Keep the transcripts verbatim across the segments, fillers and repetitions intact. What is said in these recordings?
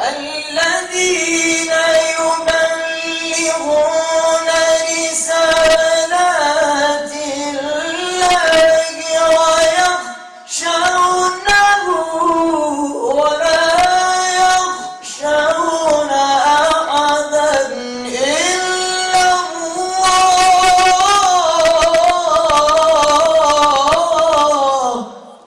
الذين يبلغون رسالات الله ويخشونه ولا يخشون أحدا إلا الله.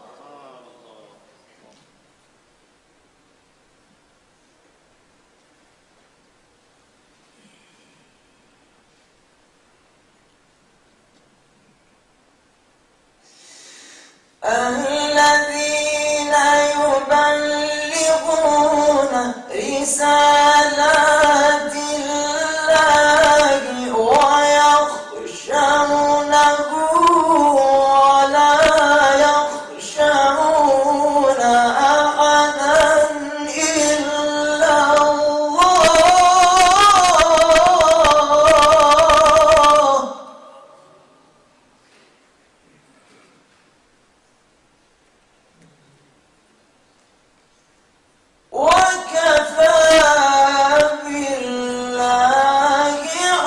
الذين يبلغون رسالات الله ويخشونه ولا يخشون أحدا إلا الله. وكفى بالله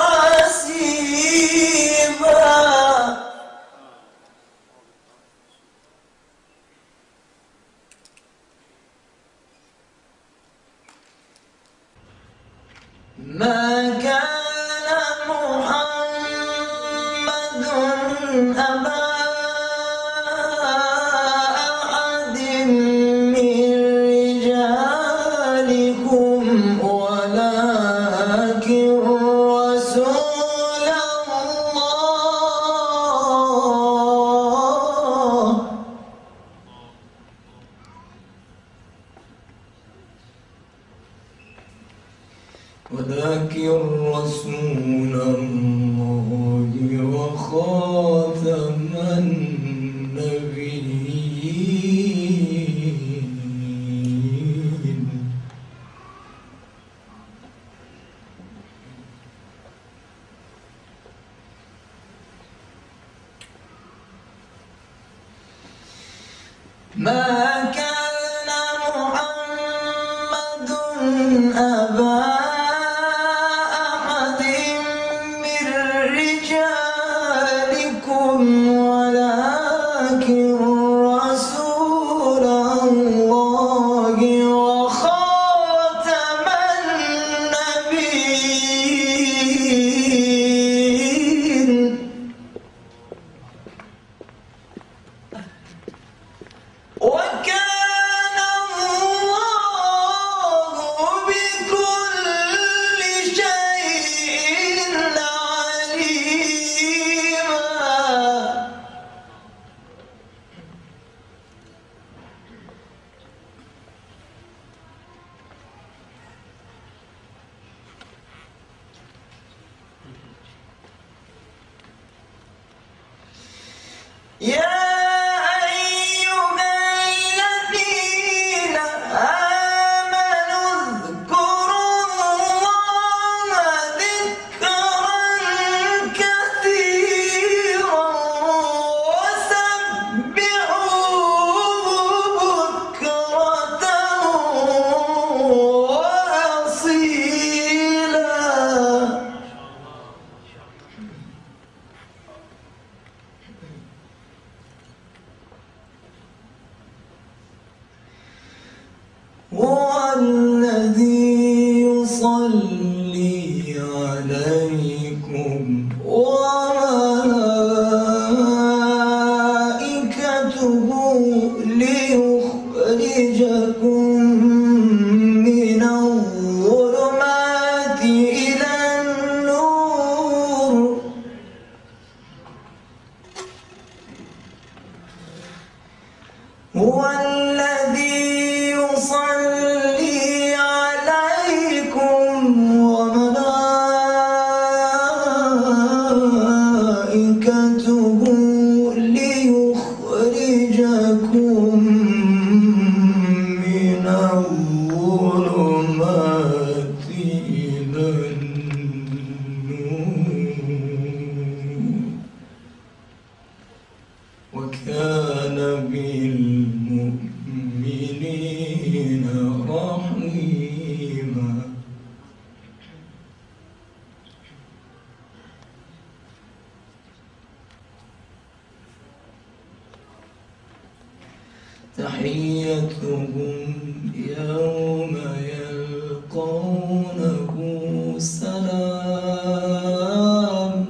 حسيبا. ما كان محمد أبا أحد من رجالكم ولكن رسول الله ولكن رسول الله وخاتم النبيين. ما كان محمد أبا أحد من رجالكم ولكن رسول الله وخاتم النبيين. وكان الله بكل شيء عليما. يا أيها الذين آمنوا اذكروا الله ذكرا كثيرا وسبحوه بكرة وأصيلا. هو الذي يصلي عليكم وملائكته ليخرجكم من الظلمات إلى النور. هو الذي يصلي عليكم وملائكته ليخرجكم من الظلمات إلى النور. وكان بالمؤمنين رحيما. تحيتهم يوم يلقونه سلام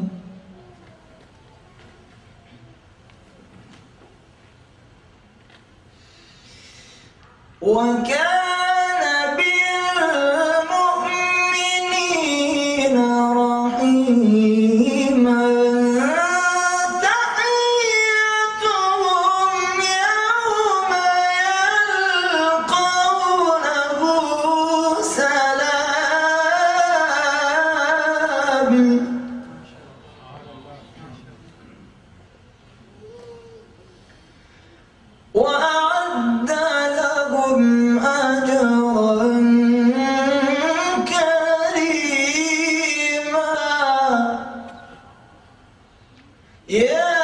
وكان بالمؤمنين رحيما تحيتهم يوم يلقونه سلام وأعد لهم أجرا كريما يا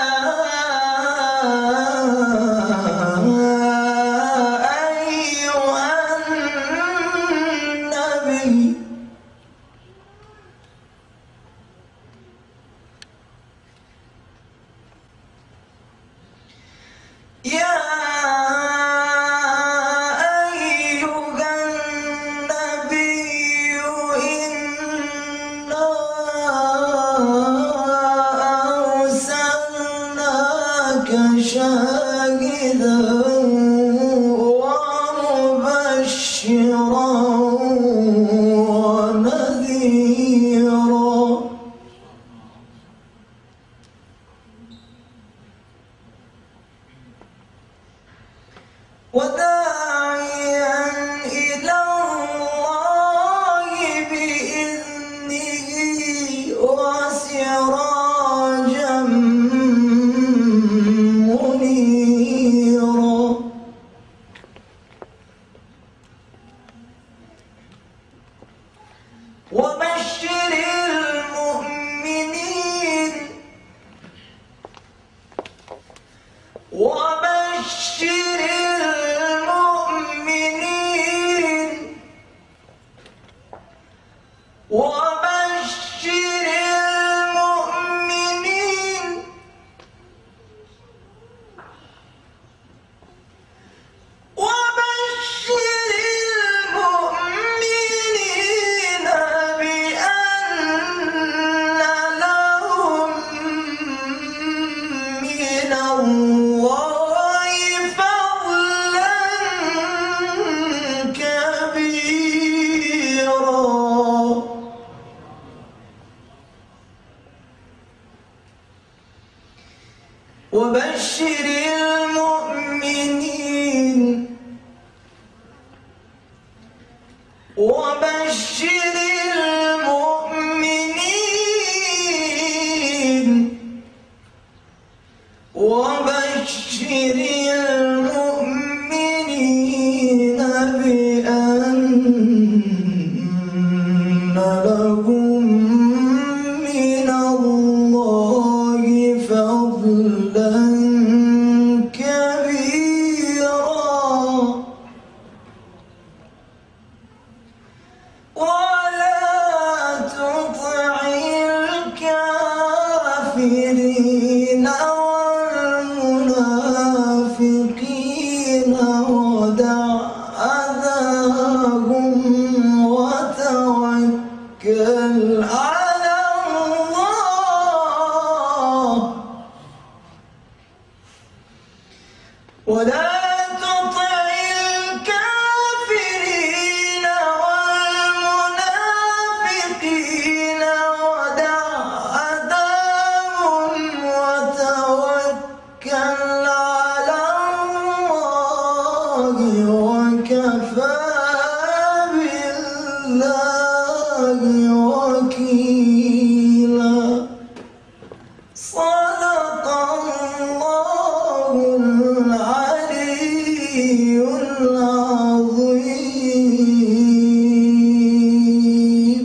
أيها النبي يا أيها النبي إنا أرسلناك شاهدا ومبشرا ونذيرا وداعيا إلى الله بإذنه وسراجا منيرا وبشر المؤمنين وبشر المؤمنين وبشر المؤمنين وبشر المؤمنين بأن لهم من الله فضلا كبيرا وبشر المؤمنين وبشر المؤمنين وبشر المؤمنين بأن لهم من الله فضلا كبيرا ولا تطع الكافرين والمنافقين ودع أذاهم وتوكل على الله ولا تطع الكافرين والمنافقين ودع أذاهم وتوكل على الله وكفى بالله وكيلا صدق الله العلي العظيم.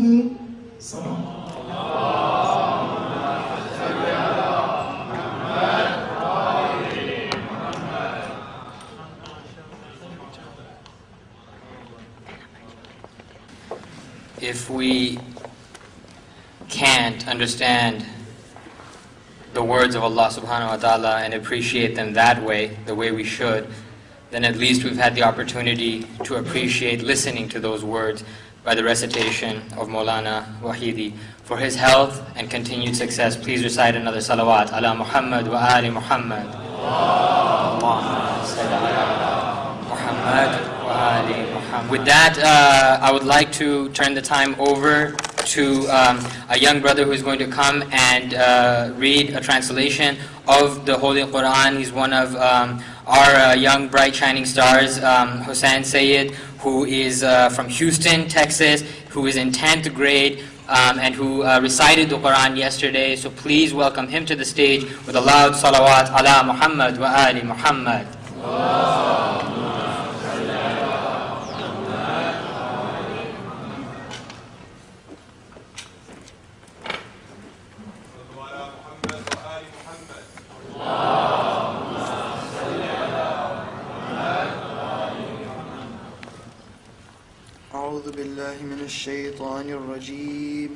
If we can't understand the words of Allah subhanahu wa ta'ala and appreciate them that way, the way we should, then at least we've had the opportunity to appreciate listening to those words by the recitation of Maulana Wahidi. For his health and continued success, please recite another salawat. Ala Muhammad wa ali Muhammad. Allahumma salli ala Muhammad wa ali Muhammad. With that, uh, I would like to turn the time over to um, a young brother who is going to come and uh, read a translation of the Holy Quran. He's one of um, our uh, young, bright, shining stars, um, Hussein Sayyid, who is uh, from Houston, Texas, who is in tenth grade, um, and who uh, recited the Quran yesterday. So please welcome him to the stage with a loud salawat, ala Muhammad wa ali Muhammad. أعوذ بالله من الشيطان الرجيم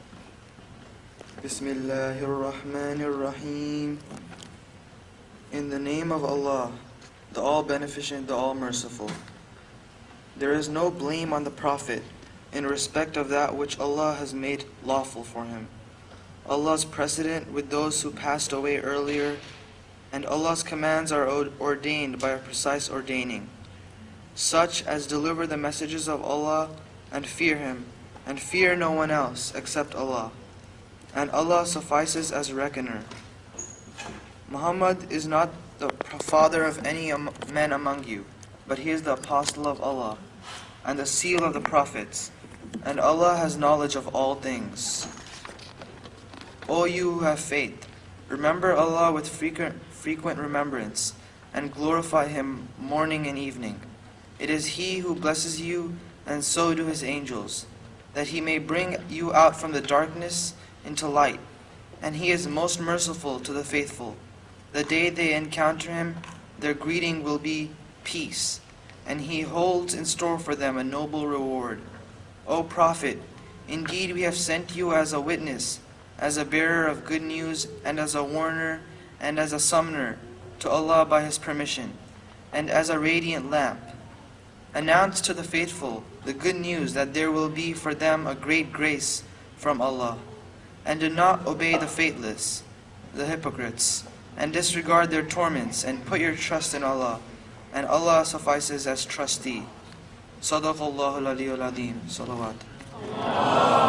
بسم الله الرحمن الرحيم. In the name of Allah, the All-Beneficent, the All-Merciful. There is no blame on the Prophet in respect of that which Allah has made lawful for him. Allah's precedent with those who passed away earlier, and Allah's commands are ordained by a precise ordaining, such as deliver the messages of Allah and fear Him, and fear no one else except Allah. And Allah suffices as reckoner. Muhammad is not the father of any men among you, but he is the apostle of Allah, and the seal of the prophets, and Allah has knowledge of all things. O you who have faith, remember Allah with frequent, frequent remembrance, and glorify Him morning and evening. It is He who blesses you, and so do His angels, that He may bring you out from the darkness into light, and He is most merciful to the faithful. The day they encounter Him, their greeting will be peace, and He holds in store for them a noble reward. O Prophet, indeed we have sent you as a witness, as a bearer of good news, and as a warner, and as a summoner to Allah by His permission, and as a radiant lamp. Announce to the faithful the good news that there will be for them a great grace from Allah. And do not obey the faithless, the hypocrites, and disregard their torments, and put your trust in Allah. And Allah suffices as trustee. Sadaqallahu al-Aliyyul Azim. Salawat.